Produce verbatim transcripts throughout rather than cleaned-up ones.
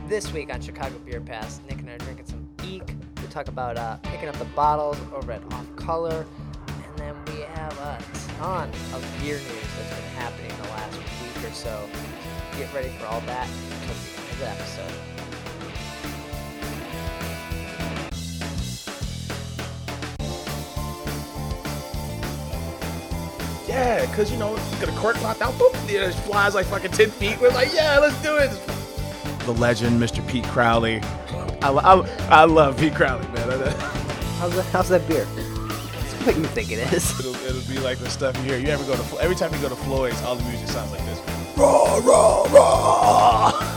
This week on Chicago Beer Pass, Nick and I are drinking some Eek. We talk about uh, picking up the bottles over at Off Color, and then we have a ton of beer news that's been happening the last week or so. Get ready for all that until the end of the episode. Yeah, because, you know, you get a cork popped out, boop, it just flies like fucking ten feet. We're like, yeah, let's do it. The legend, Mister Pete Crowley. I, I, I love Pete Crowley, man. How's that, how's that beer? It's what you think it is. It'll, it'll be like the stuff you hear. You ever go to, every time you go to Floyd's, all the music sounds like this. Raw, raw, raw.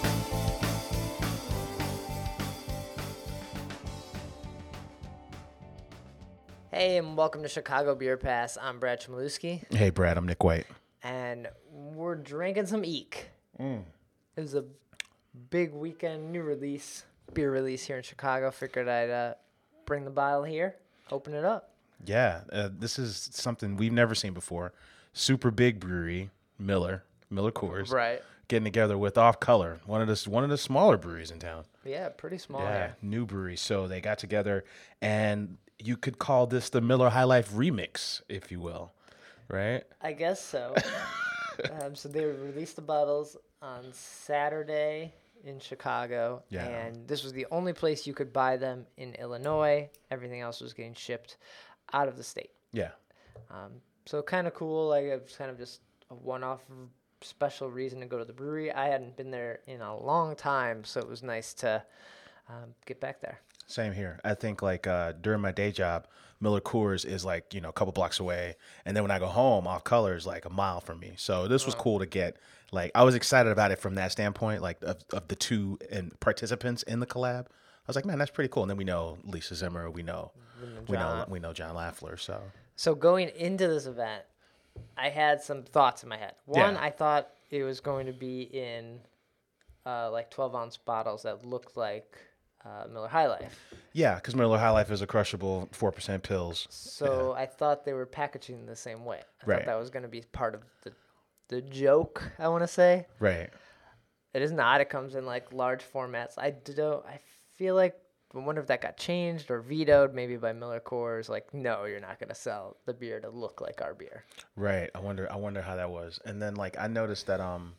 Hey, and welcome to Chicago Beer Pass. I'm Brad Chmielewski. Hey, Brad, I'm Nick White. And we're drinking some Eek. Mm. It was a big weekend, new release, beer release here in Chicago. Figured I'd uh, bring the bottle here, open it up. Yeah, uh, this is something we've never seen before. Super big brewery, Miller, Miller Coors. Right. Getting together with Off Color, one of the one of the smaller breweries in town. Yeah, pretty small Yeah, here. new brewery. So they got together, and you could call this the Miller High Life remix, if you will, right? I guess so. um, so they released the bottles on Saturday in Chicago, Yeah. and this was the only place you could buy them in Illinois. Everything else was getting shipped out of the state. Yeah. Um, so kind of cool. Like it was kind of just a one-off special reason to go to the brewery. I hadn't been there in a long time, so it was nice to um, get back there. Same here. I think like uh, during my day job, Miller Coors is like, you know, a couple blocks away. And then when I go home, Off Color is like a mile from me. So this was cool to get. Like, I was excited about it from that standpoint, like of, of the two and participants in the collab. I was like, man, that's pretty cool. And then we know Lisa Zimmer. We know, we know, we know John Lafler. So, So going into this event, I had some thoughts in my head. One, Yeah. I thought it was going to be in uh, like twelve ounce bottles that looked like uh, Miller High Life. yeah, because Miller High Life is a crushable four percent pills. So I thought they were packaging the same way. I Right. thought that was going to be part of the the joke, I want to say. Right. It is not. It comes in like large formats. I don't. I feel like I wonder if that got changed or vetoed, maybe by Miller Coors. Like, no, you're not going to sell the beer to look like our beer. Right. I wonder I wonder how that was. And then like I noticed that um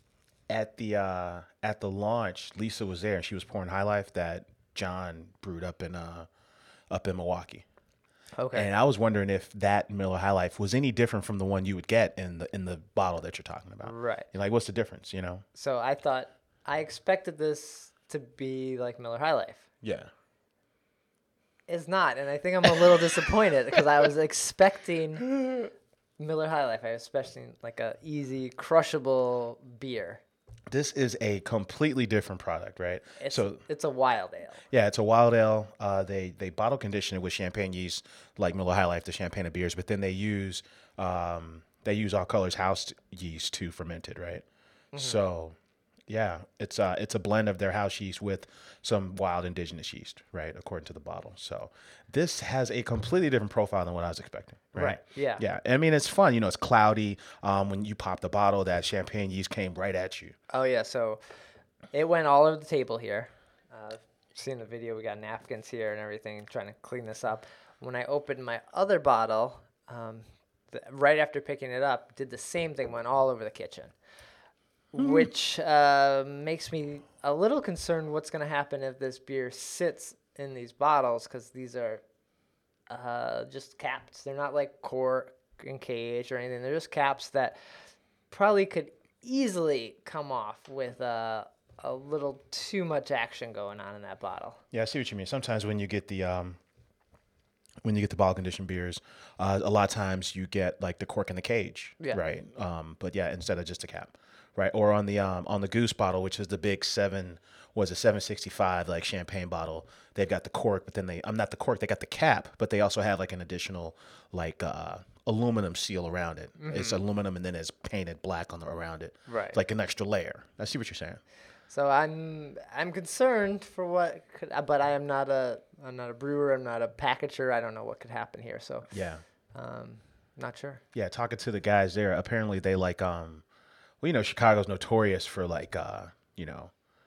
at the uh at the launch, Lisa was there and she was pouring High Life that John brewed up in uh up in Milwaukee. Okay. And I was wondering if that Miller High Life was any different from the one you would get in the in the bottle that you're talking about. Right. You're like, what's the difference, you know? So I thought I expected this to be like Miller High Life. Yeah. It's not, and I think I'm a little disappointed because I was expecting Miller High Life. I was expecting like a easy, crushable beer. This is a completely different product, right? It's, so it's a wild ale. yeah, it's a wild ale. Uh, they they bottle condition it with champagne yeast, like Miller High Life, the champagne of beers. But then they use um, they use All Colors house yeast to ferment it, right? Mm-hmm. So yeah, it's uh it's a blend of their house yeast with some wild indigenous yeast, right? According to the bottle. So this has a completely different profile than what I was expecting. Right. Right, yeah. Yeah. I mean, it's fun. You know, it's cloudy. Um, when you pop the bottle, that champagne yeast came right at you. Oh yeah, so it went all over the table here. Uh, seeing the video, we got napkins here and everything, trying to clean this up. When I opened my other bottle, um, th- right after picking it up, did the same thing, went all over the kitchen. Which uh, makes me a little concerned what's going to happen if this beer sits in these bottles, because these are uh, just caps. They're not like cork and cage or anything. They're just caps that probably could easily come off with uh, a little too much action going on in that bottle. Yeah, I see what you mean. Sometimes when you get the um, when you get the bottle conditioned beers, uh, a lot of times you get like the cork in the cage, Yeah. right? Um, but yeah, instead of just a cap, right? Or on the um, on the Goose bottle, which is the big seven, was a seven sixty-five like champagne bottle. They've got the cork, but then they I'm not the cork. They got the cap, but they also have like an additional like uh, aluminum seal around it. Mm-hmm. It's aluminum and then it's painted black on the around it. Right. It's like an extra layer. I see what you're saying. So I'm I'm concerned for what could, but I am not a I'm not a brewer. I'm not a packager. I don't know what could happen here. So Yeah. um, not sure. Yeah, talking to the guys there, apparently they like um well, you know, Chicago's notorious for like uh, you know,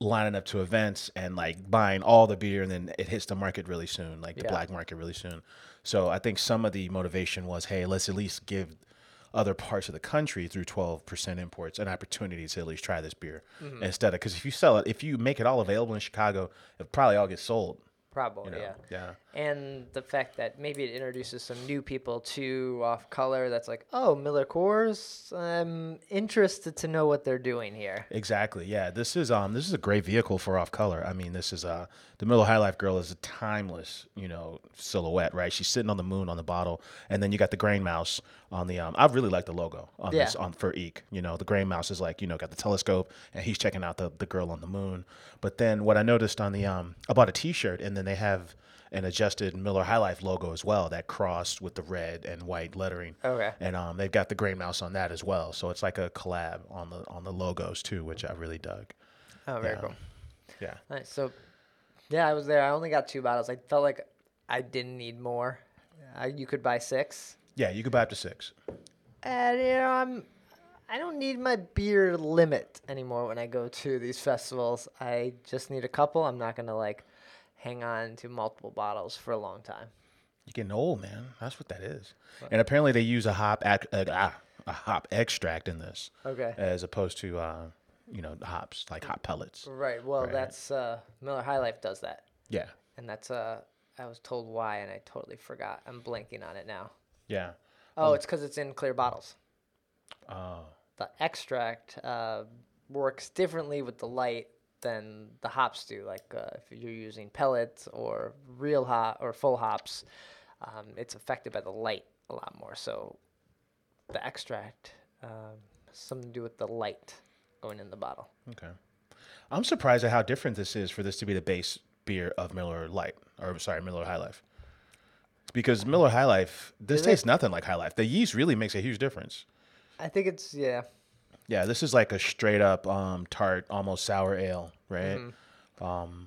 lining up to events and like buying all the beer, and then it hits the market really soon, like the Yeah. black market really soon. So I think some of the motivation was, hey, let's at least give other parts of the country through twelve percent imports an opportunity to at least try this beer Mm-hmm. instead of, because if you sell it, if you make it all available in Chicago, it probably all gets sold. Probably, You know? yeah. Yeah. And the fact that maybe it introduces some new people to Off Color that's like, oh, Miller Coors, I'm interested to know what they're doing here. Exactly. Yeah. This is um this is a great vehicle for Off Color. I mean, this is uh the Miller High Life girl is a timeless, you know, silhouette, right? She's sitting on the moon on the bottle, and then you got the grain mouse on the um I really like the logo on Yeah. this on for Eek. You know, the grain mouse is like, you know, got the telescope and he's checking out the the girl on the moon. But then what I noticed on the um I bought a t-shirt, and then they have an adjusted Miller High Life logo as well, that crossed with the red and white lettering. Okay. And um, they've got the grain mouse on that as well. So it's like a collab on the on the logos too, which I really dug. Oh, very Yeah. cool. Yeah. Nice. So, yeah, I was there. I only got two bottles. I felt like I didn't need more. Uh, you could buy six. Yeah, you could buy up to six. And, you know, I'm, I don't need my beer limit anymore when I go to these festivals. I just need a couple. I'm not going to, like, hang on to multiple bottles for a long time. You're getting old, man. That's what that is. And apparently they use a hop ac- uh, ah, a hop extract in this, Okay. as opposed to uh, you know, the hops, like hop pellets. Right. Well, Right. that's uh, Miller High Life does that. Yeah. And that's, uh, I was told why, and I totally forgot. I'm blanking on it now. Yeah. Oh, it's because it's in clear bottles. Oh. The extract uh, works differently with the light than the hops do. Like uh, if you're using pellets or real hop or full hops, um, it's affected by the light a lot more. So the extract um, has something to do with the light going in the bottle. Okay. I'm surprised at how different this is for this to be the base beer of Miller Light, or sorry, Miller High Life. Because Miller High Life, this Is it? tastes nothing like High Life. The yeast really makes a huge difference. I think it's yeah. Yeah, this is like a straight up um, tart, almost sour ale, right? Mm-hmm. Um,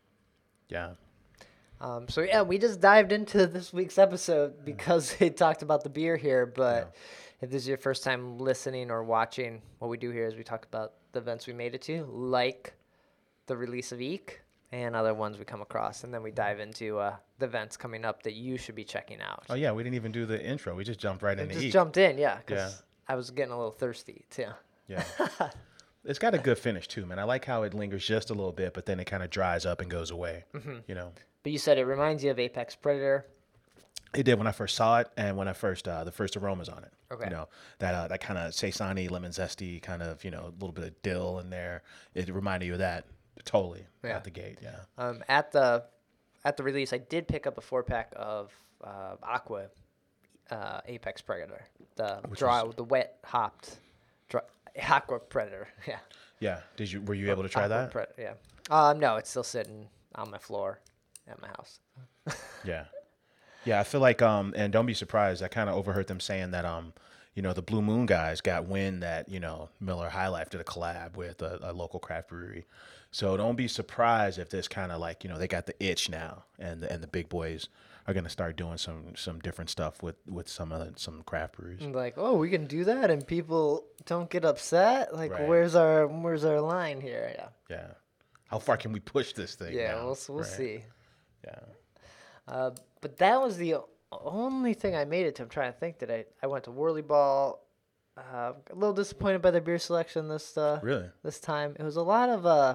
yeah. Um, so yeah, we just dived into this week's episode because it talked about the beer here. But if this is your first time listening or watching, what we do here is we talk about the events we made it to, like the release of Eek and other ones we come across, and then we dive into uh, the events coming up that you should be checking out. Oh yeah, we didn't even do the intro. We just jumped right And into just Eek. jumped in, yeah, because Yeah. I was getting a little thirsty too. Yeah. It's got a good finish too, man. I like how it lingers just a little bit, but then it kind of dries up and goes away. Mm-hmm. You know, But you said it reminds you of Apex Predator. it did when I first saw it, and when I first uh, the first aromas on it. Okay. You know, that uh, that kind of saison-y, lemon zesty, kind of, you know, a little bit of dill in there. It reminded you of that totally Yeah. out the gate. Yeah. Um, at the at the release, I did pick up a four pack of uh, Aqua uh, Apex Predator, the Which dry, was- the wet hopped dry, Aqua Predator. Yeah. Yeah. Did you were you able to try Aqua that? Pred- yeah. Um, no, it's still sitting on my floor at my house. Yeah. Yeah, I feel like um and don't be surprised, I kind of overheard them saying that um you know, the Blue Moon guys got wind that, you know, Miller High Life did a collab with a, a local craft brewery. So don't be surprised if this kind of like, you know, they got the itch now, and the, and the big boys are going to start doing some some different stuff with with some other some craft breweries. And like, oh, we can do that, and people don't get upset. Like, Right. where's our where's our line here? Yeah. Yeah. How far can we push this thing? Yeah, now, we'll we'll right? see. Yeah. Uh, but that was the o- only thing I made it to. I'm trying to think that I, I went to Whirly Ball. Uh, a little disappointed by their beer selection this uh, Really? this time. It was a lot of uh,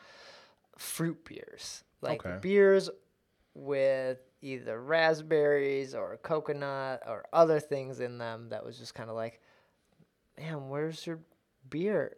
fruit beers, like Okay. beers with either raspberries or coconut or other things in them. That was just kind of like, man, where's your beer?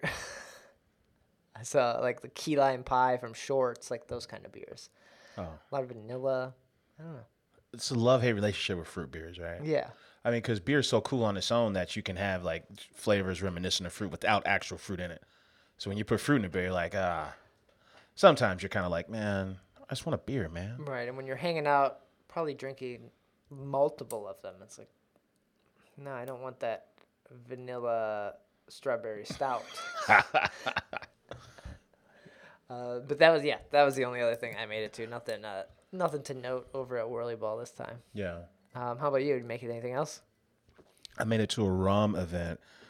I saw like the key lime pie from Shorts, like those kind of beers. Oh. A lot of vanilla. I don't know. It's a love-hate relationship with fruit beers, right? Yeah. I mean, because beer is so cool on its own that you can have like flavors reminiscent of fruit without actual fruit in it. So when you put fruit in a beer, you're like, ah. Sometimes you're kind of like, man, I just want a beer, man. Right. And when you're hanging out, probably drinking multiple of them, it's like, no, I don't want that vanilla strawberry stout. uh, but that was, yeah, that was the only other thing I made it to. Nothing, uh, nothing to note over at Whirly Ball this time. Yeah. Um, how about you? Did you make it anything else? I made it to a rum event.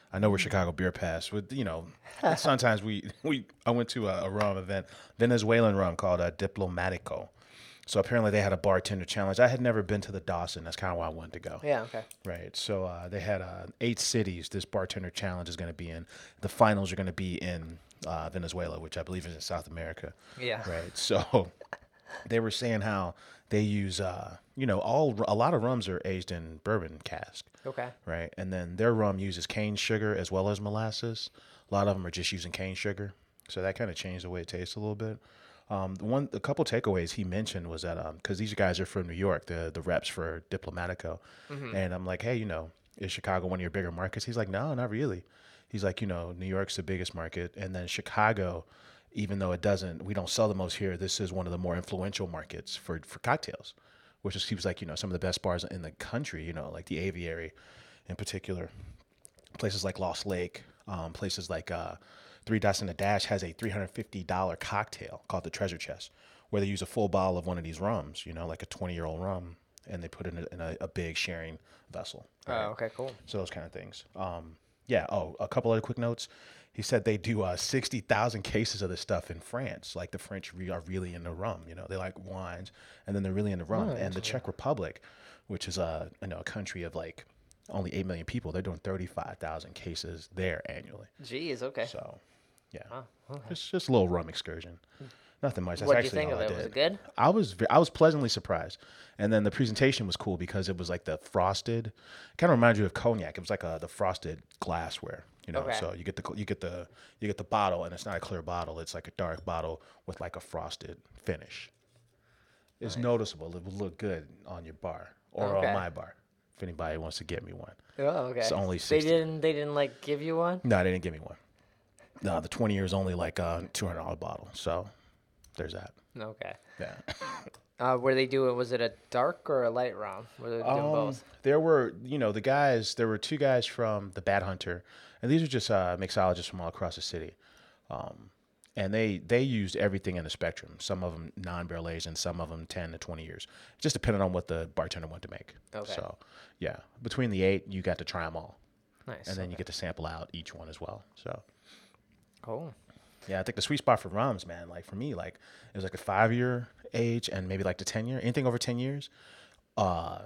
I know we're Chicago Beer Pass. With you know, sometimes we we I went to a, a rum event, Venezuelan rum called uh, Diplomatico. So apparently they had a bartender challenge. I had never been to the Dawson. That's kind of why I wanted to go. Yeah. Okay. Right. So uh, they had uh, eight cities. This bartender challenge is going to be in. The finals are going to be in uh, Venezuela, which I believe is in South America. Yeah. Right. So they were saying how they use, uh, you know, all a lot of rums are aged in bourbon cask. Okay. Right. And then their rum uses cane sugar as well as molasses. A lot of them are just using cane sugar. So that kind of changed the way it tastes a little bit. Um, the one, a couple takeaways he mentioned was that because um, these guys are from New York, the the reps for Diplomatico, mm-hmm. and I'm like, hey, you know, is Chicago one of your bigger markets? He's like, no, not really. He's like, you know, New York's the biggest market, and then Chicago, even though it doesn't, we don't sell the most here. This is one of the more influential markets for for cocktails, which is he was like, you know, some of the best bars in the country, you know, like the Aviary, in particular, places like Lost Lake, um, places like. Uh, Three Dots in a Dash has a three hundred fifty dollars cocktail called the Treasure Chest, where they use a full bottle of one of these rums, you know, like a twenty-year-old rum, and they put it in a, in a, a big sharing vessel. Right? Oh, okay, cool. So those kind of things. Um, yeah. Oh, a couple other quick notes. He said they do uh, sixty thousand cases of this stuff in France. Like the French re- are really into rum. You know, they like wines, and then they're really into rum. Oh, and the Czech Republic, which is a you know a country of like only eight million people, they're doing thirty-five thousand cases there annually. Jeez. Okay. So. Yeah, Wow, okay. just just a little rum excursion, nothing much. That's What did you actually think all of I it? Was did. it good? I was ve- I was pleasantly surprised, and then the presentation was cool because it was like the frosted, kind of reminds you of cognac. It was like a the frosted glassware, you know. Okay. So you get the you get the you get the bottle, and it's not a clear bottle. It's like a dark bottle with like a frosted finish. It's Nice. noticeable. It would look good on your bar or Okay. on my bar if anybody wants to get me one. Oh, okay. It's only They sixty. didn't. They didn't like give you one. No, they didn't give me one. No, the twenty years only like a two hundred dollar bottle. So there's that. Okay. Yeah. Uh, were they doing? Was it a dark or a light rum? Were they doing Um, both? there were, you know, the guys, there were two guys from the Bad Hunter, and these are just uh, mixologists from all across the city. Um, and they, they used everything in the spectrum. Some of them non-barrel aged and some of them ten to twenty years. Just depending on what the bartender wanted to make. Okay. So, yeah. Between the eight, you got to try them all. Nice. And then okay. you get to sample out each one as well. So. Cool. Yeah, I think the sweet spot for rums, man, like for me, like it was like a five year age and maybe like the ten year, anything over ten years, uh,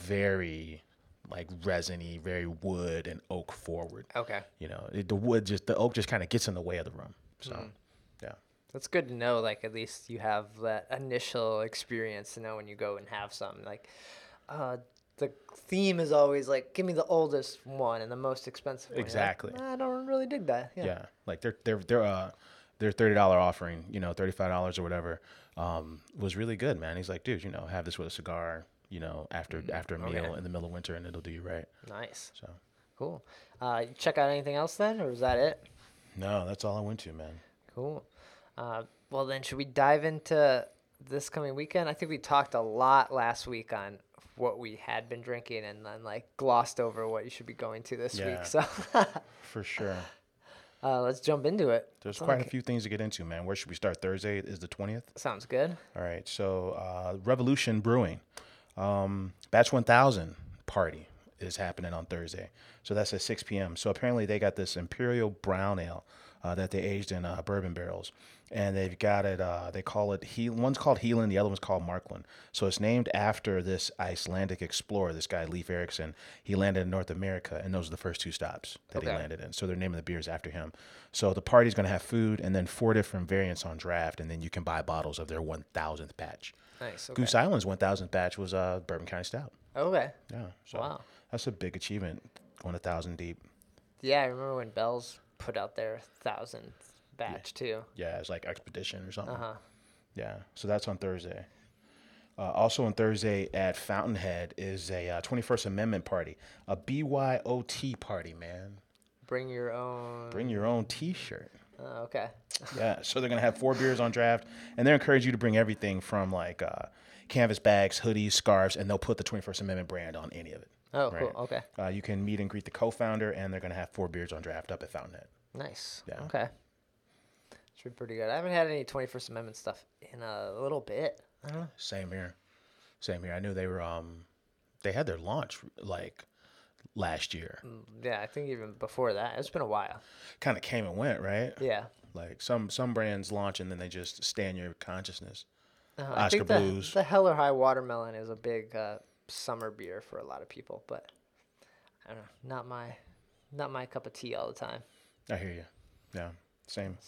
very like resiny, very wood and oak forward. Okay. You know, it, the wood just, the oak just kind of gets in the way of the rum. So, Mm. yeah. That's good to know. Like at least you have that initial experience to know when you go and have something. Like, uh, the theme is always like, give me the oldest one and the most expensive one. You're like, Exactly. "Nah, I don't really dig that. Yeah. Yeah. Like their, their, their, uh, their thirty dollar offering, you know, thirty-five dollars or whatever, um, was really good, man. He's like, dude, you know, have this with a cigar, you know, after, after a meal Okay. in the middle of winter and it'll do you right. Nice. So, Cool. Uh, you check out anything else then, or is that it? no, that's all I went to, man. Cool. Uh, well, then, should we dive into this coming weekend? I think we talked a lot last week on what we had been drinking and then, like, glossed over what you should be going to this Yeah. week. So For sure. uh, let's jump into it. There's Sounds quite like a few things to get into, man. Where should we start? Thursday is the twentieth. it sounds good. All right. So, uh, Revolution Brewing, um, Batch one thousand party is happening on Thursday. So that's at six p.m. So apparently they got this Imperial Brown Ale uh, that they aged in uh, bourbon barrels. And they've got it, uh, they call it, he- one's called Heelan, the other one's called Markland. So it's named after this Icelandic explorer, this guy, Leif Erikson. He landed in North America, and those are the first two stops that Okay. he landed in. So they're naming the beers after him. So the party's going to have food and then four different variants on draft, and then you can buy bottles of their one thousandth batch. Nice. Okay. Goose Island's one thousandth batch was uh, Bourbon County Stout. Okay. Yeah. So Wow. that's a big achievement, going a thousand deep. Yeah, I remember when Bell's put out their thousandth batch too. Yeah, it's like Expedition or something. Uh huh. Yeah, so that's on Thursday. Uh, also on Thursday at Fountainhead is a uh, twenty-first Amendment party, a B Y O T party, man. Bring your own. Bring your own T-shirt. Uh, okay. Yeah, so they're gonna have four beers on draft, and they encourage you to bring everything from like uh, canvas bags, hoodies, scarves, and they'll put the twenty-first Amendment brand on any of it. Oh, Right. cool. Okay. Uh, you can meet and greet the co-founder, and they're gonna have four beers on draft up at Fountainhead. Nice. Yeah. Okay. Should be pretty good. I haven't had any twenty-first Amendment stuff in a little bit. I don't know. Same here, same here. I knew they were um, they had their launch like last year. Yeah, I think even before that. It's been a while. Kind of came and went, right? Yeah. Like some some brands launch and then they just stay in your consciousness. Uh, I Oscar think the, Blues. the Hell or High Watermelon is a big uh, summer beer for a lot of people, but I don't know, not my, not my cup of tea all the time. I hear you. Yeah, same.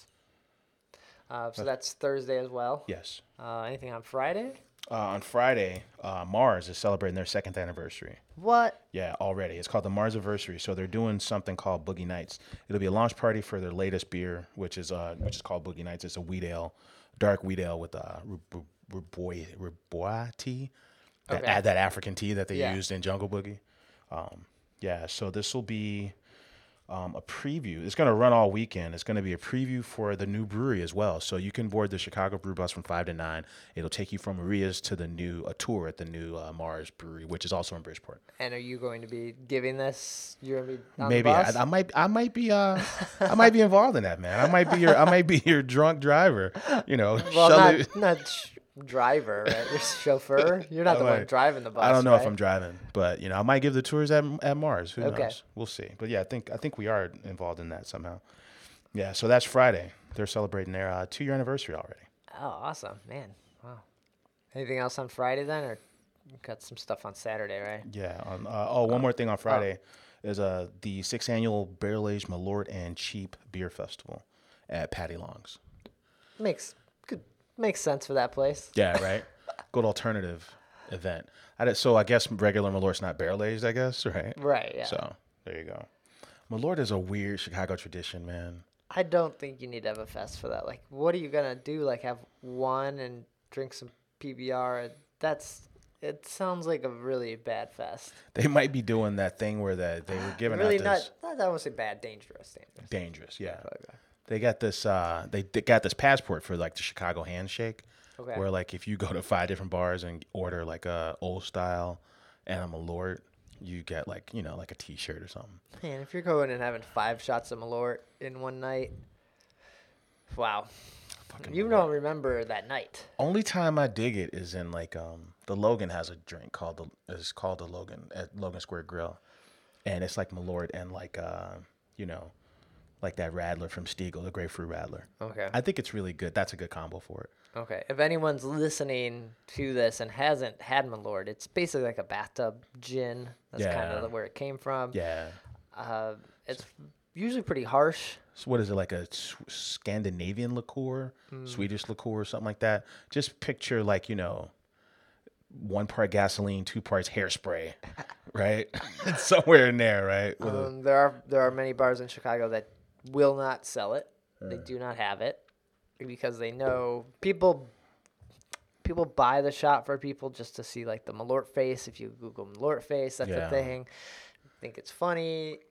Uh, so that's Thursday as well. Yes. Uh, anything on Friday? Uh, on Friday, uh, Mars is celebrating their second anniversary. What? Yeah, already. It's called the Mars Anniversary. So they're doing something called Boogie Nights. It'll be a launch party for their latest beer, which is uh, which is called Boogie Nights. It's a wheat ale, dark wheat ale with uh, Ribois tea, that Okay. that African tea that they Yeah. used in Jungle Boogie. Um, yeah, so this will be um, a preview. It's going to run all weekend. It's going to be a preview for the new brewery as well. So you can board the Chicago Brew Bus from five to nine. It'll take you from Maria's to the new a tour at the new uh, Mars Brewery, which is also in Bridgeport. And are you going to be giving this? You're going to be on Maybe the I, bus? I might I might be uh I might be involved in that, man. I might be your I might be your drunk driver. You know, well, shuttle- not, not sh- driver, right? You're chauffeur. You're not I the one might- driving the bus. I don't know right? if I'm driving, but you know, I might give the tours at at Mars. Who Okay. knows? We'll see. But yeah, I think I think we are involved in that somehow. Yeah, so that's Friday. They're celebrating their uh, two year anniversary already. Oh, awesome, man! Wow. Anything else on Friday then, or you got some stuff on Saturday, right? Yeah. On, uh, oh, one more thing on Friday is uh the sixth annual Barrel Aged Malort and Cheap Beer Festival at Patty Long's. Makes good makes sense for that place. Yeah, right. Good alternative event. I did, so I guess regular Malort's not barrel aged, I guess, right? Right. Yeah. So there you go. Malort is a weird Chicago tradition, man. I don't think you need to have a fest for that. Like, what are you gonna do? Like, have one and drink some P B R? That's. It sounds like a really bad fest. They might be doing that thing where that they were giving really out not. this Not. I won't say bad. Dangerous. Dangerous. dangerous, yeah. Okay. They got this. Uh, they, they got this passport for like the Chicago handshake, Okay. where like if you go to five different bars and order like a old style and a Malort, you get like you know like a T-shirt or something. Man, if you're going and having five shots of Malort in one night, wow. Fucking You Malort. don't remember that night. Only time I dig it is in like um the Logan has a drink called the is called the Logan at Logan Square Grill, and it's like Malort and like uh you know like that Radler from Stiegel, the grapefruit Radler. Okay. I think it's really good. That's a good combo for it. Okay. If anyone's listening to this and hasn't had Malort, it's basically like a bathtub gin. That's kind Yeah. of where it came from. Yeah. Uh, it's usually pretty harsh. So what is it like a S- Scandinavian liqueur, Swedish liqueur, or something like that? Just picture like you know, one part gasoline, two parts hairspray, right? It's somewhere in there, right? With a- Um, there are there are many bars in Chicago that will not sell it. They do not have it because they know people people buy the shot for people just to see like the Malort face. If you Google Malort face, that's Yeah. a thing. Think it's funny.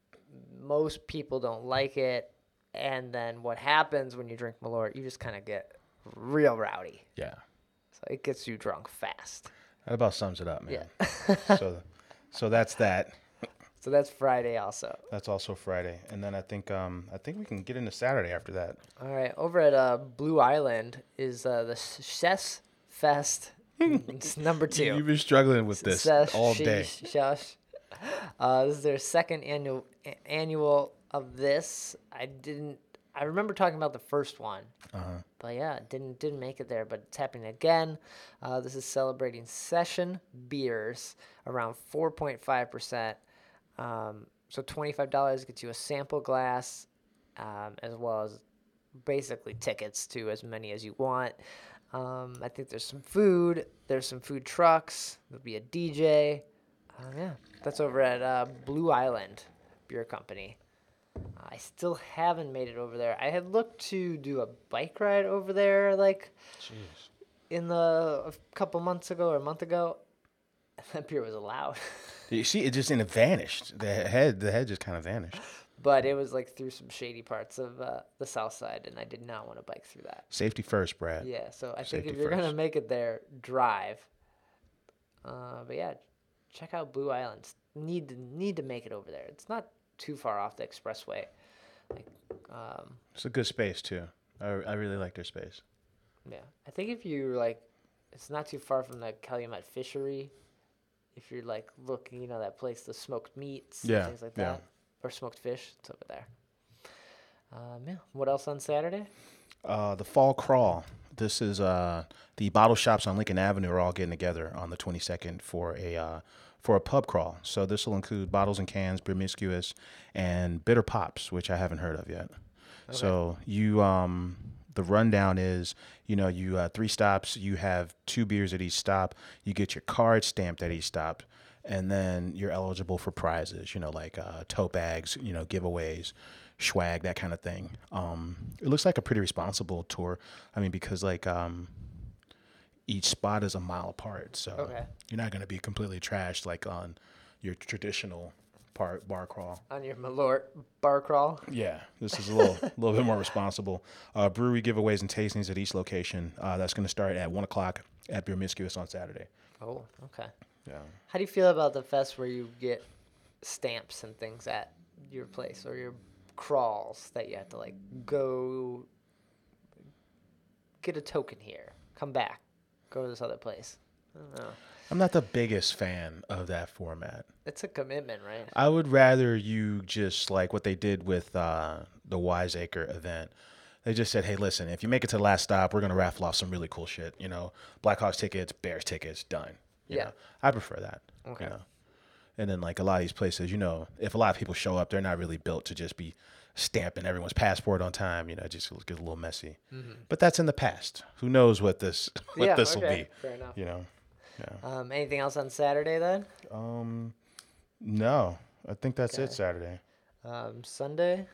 Most people don't like it, and then what happens when you drink Malort? You just kind of get real rowdy. yeah. So it gets you drunk fast. That about sums it up, man. Yeah. so, so that's that. So that's Friday also. That's also Friday, and then I think um I think we can get into Saturday after that. All right, over at uh, Blue Island is uh, the Chess Fest. It's number two. You've been struggling with this Sesh- all day. Shush. Uh, this is their second annual a- annual of this. I didn't. I remember talking about the first one, Uh-huh. but yeah, it didn't didn't make it there. But it's happening again. Uh, this is celebrating session beers around four point five percent. Um, so twenty-five dollars gets you a sample glass, um, as well as basically tickets to as many as you want. Um, I think there's some food. There's some food trucks. There'll be a D J. Uh, yeah, that's over at uh, Blue Island Beer Company. I still haven't made it over there. I had looked to do a bike ride over there, like Jeez. in the a couple months ago or a month ago. That beer was allowed, You see, it just and it vanished. The head, the head just kind of vanished. but it was like through some shady parts of uh, the south side, and I did not want to bike through that. Safety first, Brad. Yeah, so I think Safety if you're gonna first. make it there, drive. Uh, but yeah, check out Blue Islands. Need to need to make it over there. It's not too far off the expressway. Like, um, It's a good space too. I, I really like their space. yeah, I think if you like, it's not too far from the Calumet Fishery. if you're like looking, you know, that place, the smoked meats, Yeah, and things like yeah. that, or smoked fish. It's over there. Um, yeah. What else on Saturday? Uh, the fall crawl. This is uh, the bottle shops on Lincoln Avenue are all getting together on the twenty-second for a uh, for a pub crawl. So this will include bottles and cans, promiscuous, and bitter pops, which I haven't heard of yet. Okay. So you um, the rundown is, you know, you uh, three stops. You have two beers at each stop. You get your card stamped at each stop, and then you're eligible for prizes. You know, like uh, tote bags. You know, giveaways, swag, that kind of thing. Um, it looks like a pretty responsible tour. I mean, because like um, each spot is a mile apart, so Okay. you're not going to be completely trashed like on your traditional part bar crawl. On your Malort bar crawl. Yeah, this is a little a little bit more responsible. Uh, brewery giveaways and tastings at each location. Uh, that's going to start at one o'clock at Promiscuous on Saturday. Oh, okay. Yeah. How do you feel about the fest where you get stamps and things at your place, or your crawls that you have to like go get a token here, come back, go to this other place? I don't know. I'm not the biggest fan of that format. It's a commitment, right? I would rather you just like what they did with uh, the Wiseacre event. They just said, hey, listen, if you make it to the last stop, we're going to raffle off some really cool shit. You know, Blackhawks tickets, Bears tickets, done. You Yeah. know? I prefer that. Okay. You know? And then like a lot of these places, you know, if a lot of people show up, they're not really built to just be stamping everyone's passport on time. You know, it just gets a little messy. Mm-hmm. But that's in the past. Who knows what this what Yeah, this will okay. be? Fair enough. You know. Yeah. Um, anything else on Saturday then? Um, no, I think that's Okay. it. Saturday. Um, Sunday?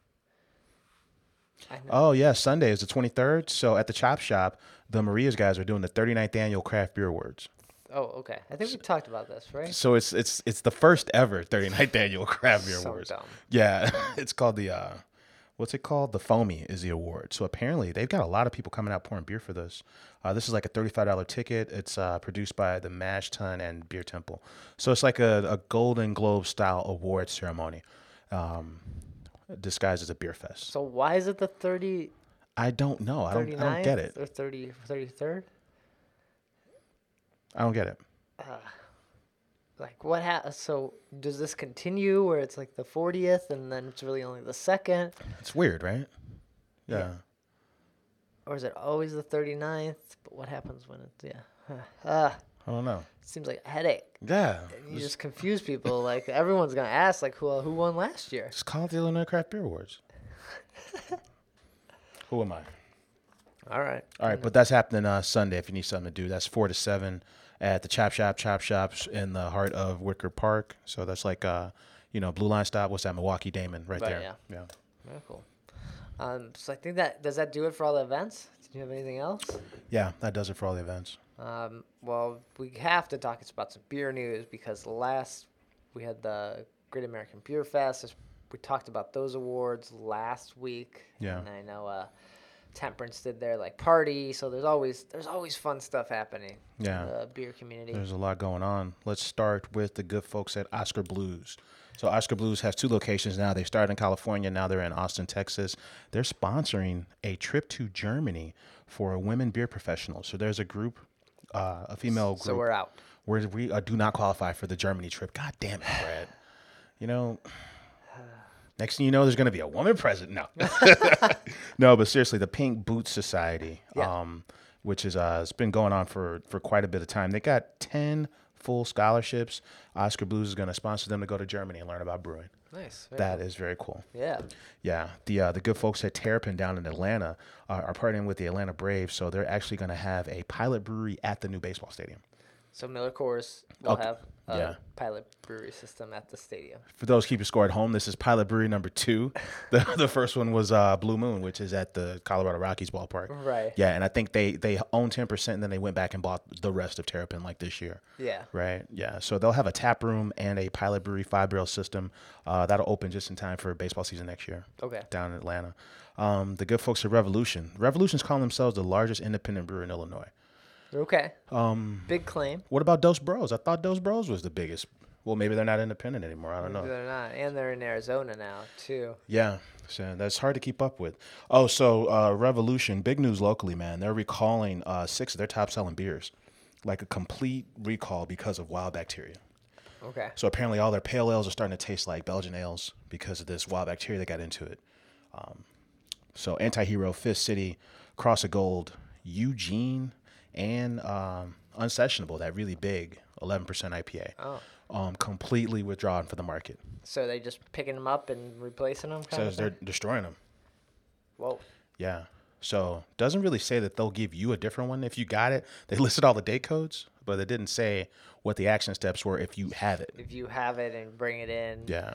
I know. Oh yeah, Sunday is the twenty-third. So at the Chop Shop, the Maria's guys are doing the thirty-ninth annual Craft Beer Awards. Oh, okay. I think we talked about this, right? So it's it's it's the first ever thirty-ninth annual Craft Beer So Awards. dumb. Yeah, it's called the uh, what's it called? The Foamy is the award. So apparently they've got a lot of people coming out pouring beer for this. Uh, this is like a thirty-five dollars ticket. It's uh, produced by the Mash Tun and Beer Temple. So it's like a, a Golden Globe style award ceremony, um, disguised as a beer fest. So why is it the thirty, I don't know. I don't. I don't thirty-ninth get it. or thirty, thirty-third? I don't get it. Like what ha- so does this continue where it's like the fortieth and then it's really only the second, It's weird, right? Yeah. Yeah. or is it always the thirty-ninth? But what happens when it's yeah. Ah, I don't know. seems like a headache. Yeah. You just confuse people. Like everyone's gonna ask like who who won last year? Just call it the Illinois Craft Beer Awards. Who am I? All right. All right, but that's happening uh, Sunday if you need something to do. That's four to seven at the Chop Shop, Chop Shops in the heart of Wicker Park. So that's like, uh, you know, Blue Line stop. What's that? Milwaukee Damon right, Right, there. yeah. Yeah. Very cool. Um, so I think that does that do it for all the events? Do you have anything else? Yeah, that does it for all the events. Um, well, we have to talk about some beer news because last we had the Great American Beer Fest. We talked about those awards last week. Yeah. And I know uh, Temperance did their like party, so there's always there's always fun stuff happening Yeah. in the beer community. There's a lot going on. Let's start with the good folks at Oscar Blues. So Oscar Blues has two locations now. They started in California. Now they're in Austin, Texas. They're sponsoring a trip to Germany for women beer professionals. So there's a group, uh, a female group. So we're out. Where we uh, do not qualify for the Germany trip. God damn it, Brad. You know, next thing you know, there's going to be a woman president. No. No, but seriously, the Pink Boots Society, Yeah. um, which is uh, it's been going on for, for quite a bit of time. They got ten full scholarships. Oscar Blues is going to sponsor them to go to Germany and learn about brewing. Nice. Very That is very cool. cool. Yeah. Yeah, the uh, the good folks at Terrapin down in Atlanta uh, are partnering with the Atlanta Braves, so they're actually going to have a pilot brewery at the new baseball stadium. So Miller Coors will Okay. have a Yeah. pilot brewery system at the stadium. For those keeping score at home, this is Pilot Brewery number two. The the first one was uh, Blue Moon, which is at the Colorado Rockies ballpark. Right. Yeah, and I think they they own ten percent, and then they went back and bought the rest of Terrapin like this year. Yeah. Right. Yeah. So they'll have a tap room and a Pilot Brewery five barrel system uh, that'll open just in time for baseball season next year. Okay. Down in Atlanta. Um, the good folks at Revolution. Revolution's calling themselves the largest independent brewer in Illinois. Okay. Um. Big claim. What about Dos Bros? I thought Dos Bros was the biggest. Well, maybe they're not independent anymore. I don't know. They're not, and they're in Arizona now too. Yeah, so that's hard to keep up with. Oh, so uh, Revolution, big news locally, man. They're recalling uh, six of their top selling beers. like a complete recall because of wild bacteria. Okay. So apparently all their pale ales are starting to taste like Belgian ales because of this wild bacteria that got into it. Um, so Anti-Hero, Fifth City, Cross of Gold, Eugene, and um, Unsessionable, that really big eleven percent I P A, Oh. um, completely withdrawn from the market. So they just picking them up and replacing them? Kind Says of they're thing? destroying them. Whoa. Yeah. So doesn't really say that they'll give you a different one if you got it. They listed all the date codes, but they didn't say what the action steps were if you have it. If you have it and bring it in. Yeah.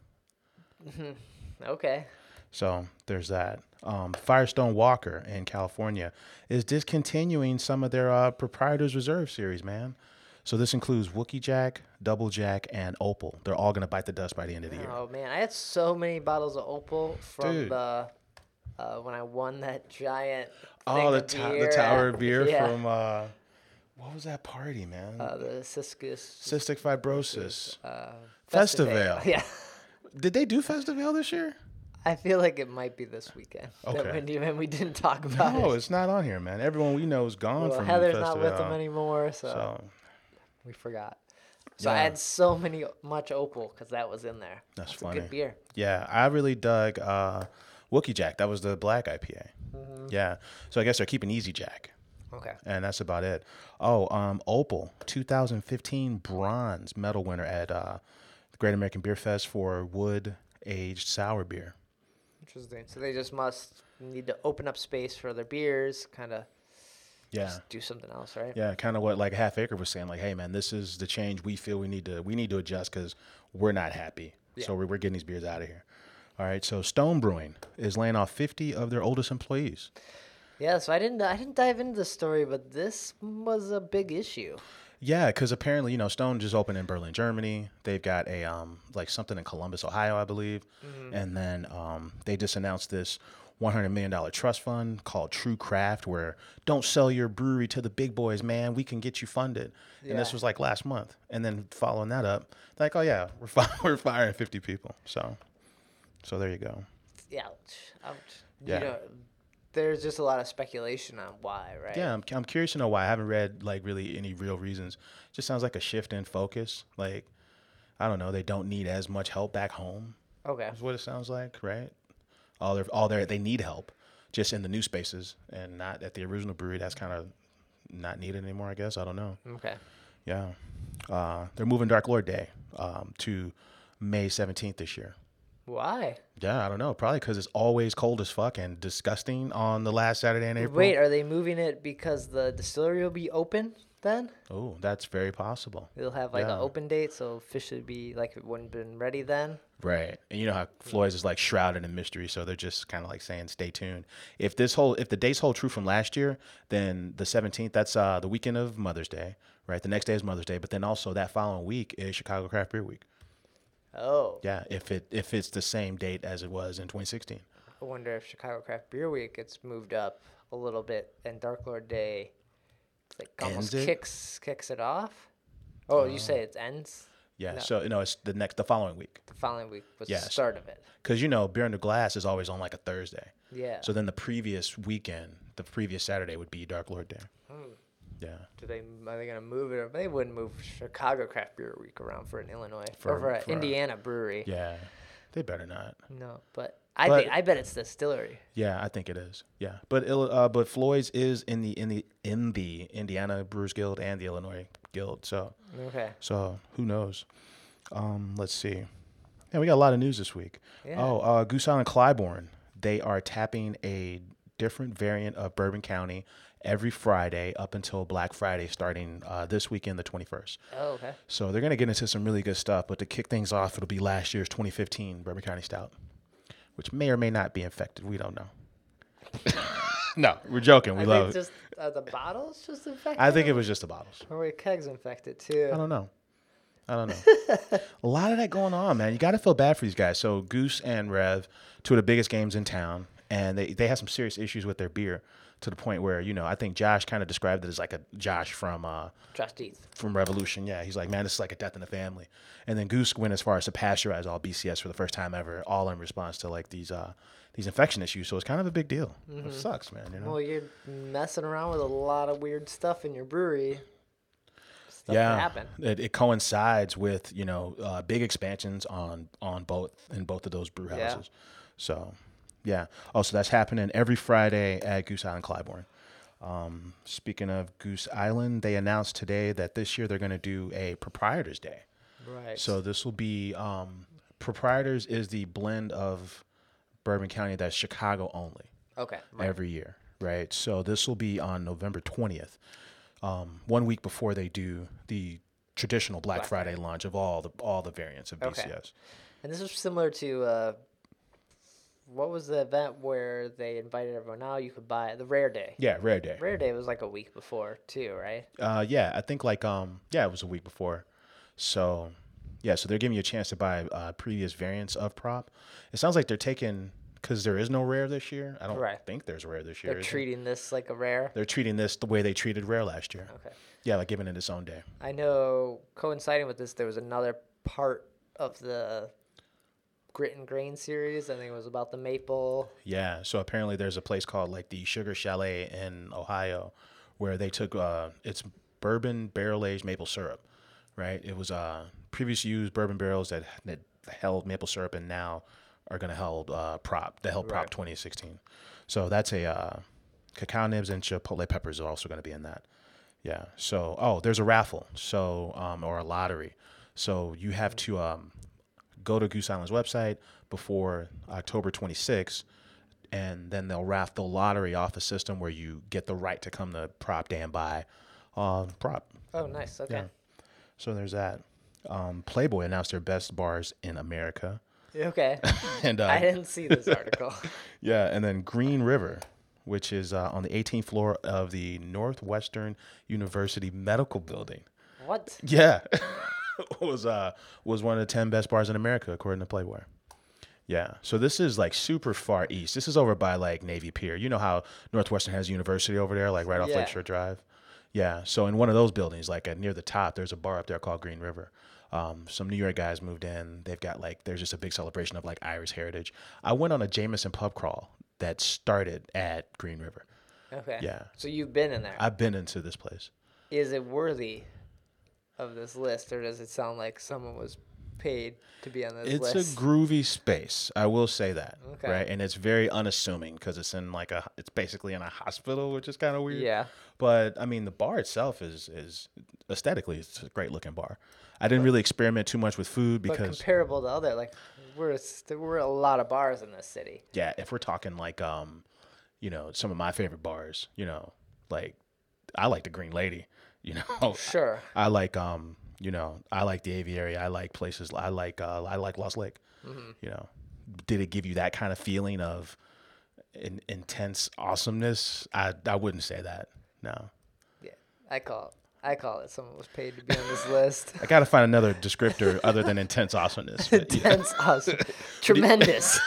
Okay. So there's that. Um, Firestone Walker in California is discontinuing some of their uh, Proprietors Reserve series, man. So this includes Wookie Jack, Double Jack, and Opal. They're all going to bite the dust by the end of the year. Oh, man. I had so many bottles of Opal from Dude. the uh, when I won that giant Oh, thing the, of to- beer the Tower at- of Beer yeah. from, uh, what was that party, man? Uh, the Ciscus. Cystic Fibrosis. Uh, Festival. Yeah. Did they do Festival this year? I feel like it might be this weekend. Okay. That when, you, when we didn't talk about No, it. it's not on here, man. Everyone we know is gone Well, from Heather's Festival. not with them anymore, so, So we forgot. So I Yeah. had so many much Opal because that was in there. That's It's funny. a good beer. yeah, I really dug uh, Wookie Jack. That was the black I P A. Mm-hmm. Yeah. So I guess they're keeping Easy Jack. Okay. And that's about it. Oh, um, Opal, two thousand fifteen bronze medal winner at uh, the Great American Beer Fest for wood aged sour beer. Interesting. So they just must need to open up space for their beers, kind of Yeah. do something else, right? Yeah, kind of what like Half Acre was saying. Like, hey man, this is the change we feel we need to we need to adjust because we're not happy. So Yeah. we're, we're getting these beers out of here. All right. So Stone Brewing is laying off fifty of their oldest employees. Yeah. So I didn't I didn't dive into the story, but this was a big issue. Yeah, because apparently, you know, Stone just opened in Berlin, Germany. They've got a um like something in Columbus, Ohio, I believe. And then um they just announced this one hundred million dollars trust fund called True Craft, where don't sell your brewery to the big boys, man. We can get you funded. And this Yeah. was like last month. And then following that up, like, oh yeah, we're fi- we're firing fifty people. So, so there you go. Yeah. Ouch. Ouch. Yeah. You know, there's just a lot of speculation on why, right? Yeah, I'm I'm curious to know why. I haven't read like really any real reasons. Just sounds like a shift in focus. Like, I don't know, they don't need as much help back home. Okay. Is what it sounds like, right? All their all their they need help, just in the new spaces and not at the original brewery. That's kind of not needed anymore, I guess. I don't know. Okay. Yeah, uh, they're moving Dark Lord Day um, to May seventeenth this year. Why? Yeah, I don't know. Probably because it's always cold as fuck and disgusting on the last Saturday in April. Wait, are they moving it because the distillery will be open then? Oh, that's very possible. It'll have like Yeah. an open date, so officially be like it wouldn't been ready then. Right. And you know how Floyd's is like shrouded in mystery, so they're just kind of like saying stay tuned. If this whole if the dates hold true from last year, then the seventeenth, that's uh the weekend of Mother's Day, right? The next day is Mother's Day, but then also that following week is Chicago Craft Beer Week. Oh. Yeah, if it if it's the same date as it was in twenty sixteen. I wonder if Chicago Craft Beer Week gets moved up a little bit and Dark Lord Day like almost Ends it? kicks kicks it off. Oh, you say it ends? Yeah, No. so no, it's the next the following week. The following week was Yes. the start of it. Cuz you know, Beer Under Glass is always on like a Thursday. Yeah. So then the previous weekend, the previous Saturday would be Dark Lord Day. Hmm. Yeah. Do they are they gonna move it? Or they wouldn't move Chicago Craft Beer Week around for an Illinois For- or for an for- Indiana brewery. Yeah. They better not. No, but I But- think I bet it's the distillery. Yeah, I think it is. Yeah, but Ill- uh, but Floyd's is in the in the in the Indiana Brewers Guild and the Illinois Guild. So Okay. so who knows? Um, let's see. Yeah, we got a lot of news this week. Yeah. Oh, uh, Goose Island Clybourne. They are tapping a different variant of Bourbon County every Friday up until Black Friday, starting uh, this weekend, the twenty-first. Oh, okay. So they're gonna get into some really good stuff. But to kick things off, it'll be last year's twenty fifteen Bourbon County Stout, which may or may not be infected. We don't know. No, we're joking. We I love think it. just uh, the bottles just infected. I think it them? was just the bottles. Or were kegs infected too? I don't know. I don't know. A lot of that going on, man. You got to feel bad for these guys. So Goose and Rev, two of the biggest games in town, and they, they had some serious issues with their beer to the point where, you know, I think Josh kind of described it as like a Josh from uh, Trustees. from Revolution. Yeah, he's like, man, this is like a death in the family. And then Goose went as far as to pasteurize all B C S for the first time ever, all in response to like these uh, these infection issues. So it's kind of a big deal. It sucks, man. You know. Well, you're messing around with a lot of weird stuff in your brewery. stuff yeah, to happen. It, it coincides with you know uh, big expansions on on both in both of those brew Yeah. houses. So, yeah. Oh, so that's happening every Friday at Goose Island, Clybourne. Um, speaking of Goose Island, they announced today that this year they're going to do a Proprietors Day. Right. So this will be um, Proprietors is the blend of Bourbon County that's Chicago only. Okay. Right. Every year, right? So this will be on November twentieth, um, one week before they do the traditional Black, Black Friday Friday. launch of all the all the variants of Okay. B C S. And this is similar to uh, what was the event where they invited everyone out? You could buy the Rare Day. Yeah, Rare Day. Rare Day was like a week before too, right? Uh, yeah, I think like um, yeah, it was a week before. So, yeah, so they're giving you a chance to buy uh, previous variants of prop. It sounds like they're taking because there is no Rare this year. I don't Right. think there's Rare this year. They're is there? treating this like a rare. They're treating this the way they treated Rare last year. Okay. Yeah, like giving it its own day. I know coinciding with this, there was another part of the Grit and Grain series. I think it was about the maple. Yeah, so apparently there's a place called like the Sugar Chalet in Ohio where they took uh it's bourbon barrel aged maple syrup, right? It was uh previous used bourbon barrels that that held maple syrup and now are going to hold uh prop. They held prop Right. twenty sixteen. So that's a uh cacao nibs and chipotle peppers are also going to be in that. Yeah. So oh, there's a raffle. So um or a lottery. So you have to um go to Goose Island's website before October twenty-sixth, and then they'll raft the lottery off a system where you get the right to come to prop day and buy uh, prop. Oh, nice. Okay. Yeah. So there's that. Um, Playboy announced their best bars in America. Okay. and uh, I didn't see this article. yeah, and then Green River, which is uh, on the eighteenth floor of the Northwestern University Medical Building. What? Yeah. was uh was one of the ten best bars in America according to Playboy. Yeah. So this is like super far east. This is over by like Navy Pier. You know how Northwestern has a university over there, like right off Yeah. Lakeshore Drive? Yeah. So in one of those buildings, like uh, near the top, there's a bar up there called Green River. Um, some New York guys moved in. They've got like, there's just a big celebration of like Irish heritage. I went on a Jameson pub crawl that started at Green River. Okay. Yeah. So you've been in there. I've been into this place. Is it worthy of this list, or does it sound like someone was paid to be on this It's list? a groovy space. I will say that. Okay. Right. And it's very unassuming because it's in like a, it's basically in a hospital, which is kind of weird. Yeah. But I mean, the bar itself is, is aesthetically, it's a great looking bar. I didn't really experiment too much with food But because, comparable to other, like, we're there were a lot of bars in this city. yeah, if we're talking like, um, you know, some of my favorite bars, you know, like I like the Green Lady, you know, Sure. I like, um, you know, I like the Aviary. I like places. I like, uh, I like Lost Lake. Mm-hmm. You know, did it give you that kind of feeling of in, intense awesomeness? I I wouldn't say that. No, Yeah. I call it. I call it someone was paid to be on this list. I got to find another descriptor other than intense awesomeness. But, yeah. Intense, awesome, tremendous.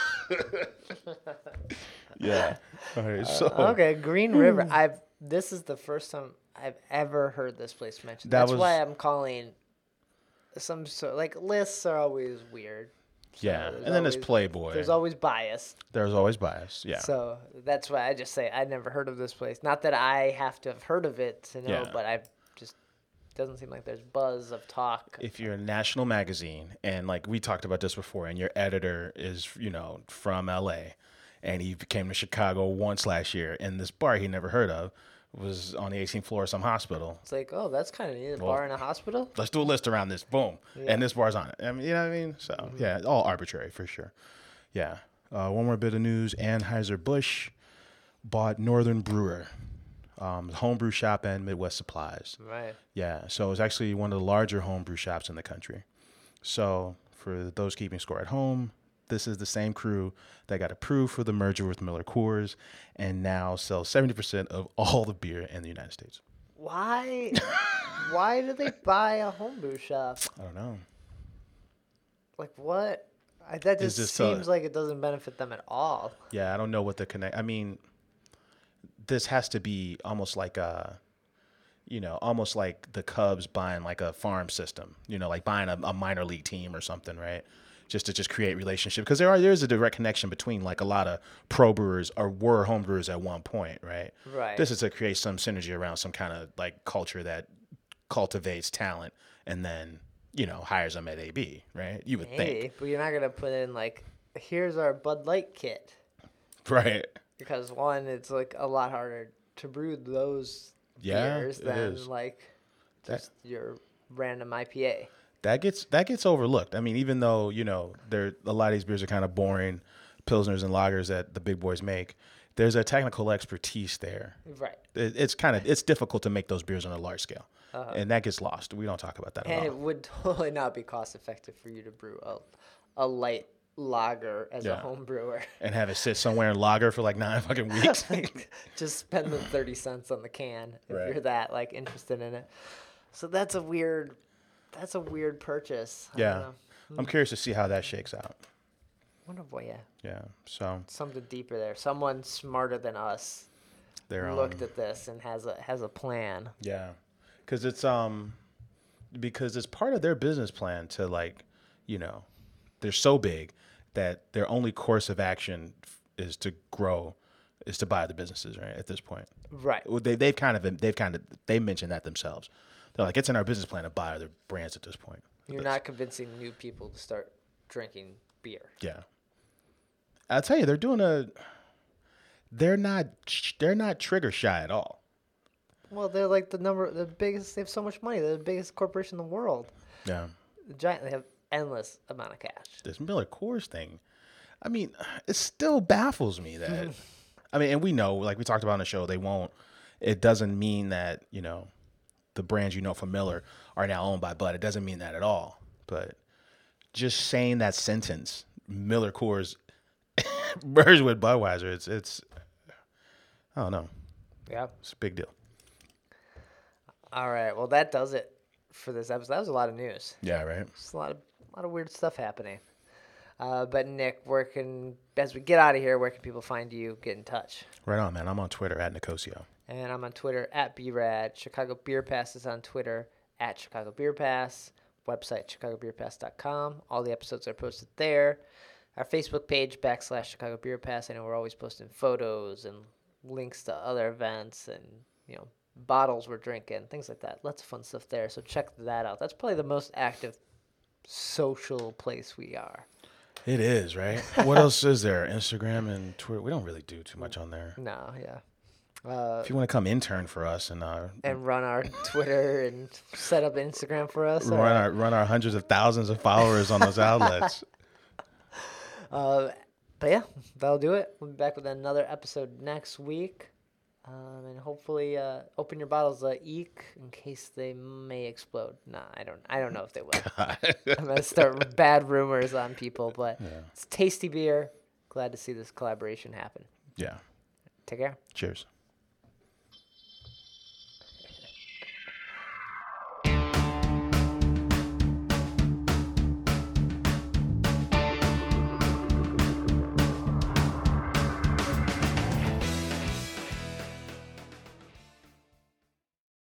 yeah. All right. So Okay, Green River. I've. This is the first time I've ever heard this place mentioned. That That's was- why I'm calling. Some sort like lists are always weird. yeah, there's and then there's always- Playboy. There's always bias. There's always bias. Yeah. So that's why I just say I never heard of this place. Not that I have to have heard of it to know, Yeah. but I just doesn't seem like there's buzz of talk. If you're a national magazine and like we talked about this before and your editor is, you know, from L A and he came to Chicago once last year and this bar he never heard of was on the eighteenth floor of some hospital. It's like, oh, that's kind of neat. A Well, bar in a hospital. Let's do a list around this. Boom. Yeah. And this bar's on it. I mean, you know what I mean? So, yeah, all arbitrary for sure. Yeah. Uh, one more bit of news. Anheuser-Busch bought Northern Brewer, um, homebrew shop and Midwest Supplies. Right. Yeah, so it's actually one of the larger homebrew shops in the country. So for those keeping score at home, this is the same crew that got approved for the merger with Miller Coors and now sells seventy percent of all the beer in the United States. Why? Why do they buy a homebrew shop? I don't know. Like what? I, that Is just this, uh, seems like it doesn't benefit them at all. Yeah, I don't know what the connect. I mean, this has to be almost like a, you know, almost like the Cubs buying like a farm system, you know, like buying a, a minor league team or something, right? Just to just create relationship because there are there's a direct connection between like a lot of pro brewers or were home brewers at one point, right? Right. This is to create some synergy around some kind of like culture that cultivates talent and then, you know, hires them at A B, right? You would Maybe, think. but you're not gonna put in like, here's our Bud Light kit, Right. because one, it's like a lot harder to brew those Yeah, beers it than is. like That- just your random I P A. That gets that gets overlooked. I mean, even though, you know, there a lot of these beers are kind of boring pilsners and lagers that the big boys make, there's a technical expertise there. Right. It, it's kind of it's difficult to make those beers on a large scale, Uh-huh. and that gets lost. We don't talk about that And at it all. would totally not be cost effective for you to brew a, a light lager as a Yeah. home brewer. And have it sit somewhere in lager for like nine fucking weeks. Like, just spend the thirty cents on the can if Right. you're that like interested in it. So that's a weird, that's a weird purchase. I don't Yeah, know. I'm curious to see how that shakes out. Wonder what, yeah, Yeah, so something deeper there. Someone smarter than us they're um, looked at this and has a has a plan. yeah, because it's um because it's part of their business plan to, like, you know, they're so big that their only course of action f- is to grow, is to buy the businesses, right? At this point, Right. well, they they've kind of they've kind of they mentioned that themselves. They're like, it's in our business plan to buy other brands at this point. You're not convincing new people to start drinking beer. Yeah, I'll tell you, they're doing a. They're not. They're not trigger shy at all. Well, they're like the number, the biggest. They have so much money. They're the biggest corporation in the world. Yeah, The giant. They have endless amount of cash. this Miller Coors thing. I mean, it still baffles me that. I mean, and we know, like we talked about on the show, they won't. It doesn't mean that, you know, the brands you know from Miller are now owned by Bud. It doesn't mean that at all. But just saying that sentence, Miller Coors merged with Budweiser, it's it's. I don't know. Yeah. It's a big deal. All right. Well, that does it for this episode. That was a lot of news. Yeah. Right. Just a lot of a lot of weird stuff happening. Uh, but Nick, where can, as we get out of here, where can people find you? Get in touch. Right on, man. I'm on Twitter at Nicosio. And I'm on Twitter at B Rad. Chicago Beer Pass is on Twitter at Chicago Beer Pass. Website chicago beer pass dot com. All the episodes are posted there. Our Facebook page backslash Chicago Beer Pass. I know we're always posting photos and links to other events and, you know, bottles we're drinking, things like that. Lots of fun stuff there. So check that out. That's probably the most active social place we are. It is, right? What else is there? Instagram and Twitter. We don't really do too much on there. No, yeah. Uh, If you want to come intern for us and uh, and run our Twitter and set up Instagram for us. run all right. our run our hundreds of thousands of followers on those outlets. Uh, but yeah, that'll do it. We'll be back with another episode next week. Um, and hopefully, uh, open your bottles of Eek in case they may explode. Nah, I don't. I don't know if they will. I'm gonna start bad rumors on people, but Yeah. it's tasty beer. Glad to see this collaboration happen. Yeah. Take care. Cheers.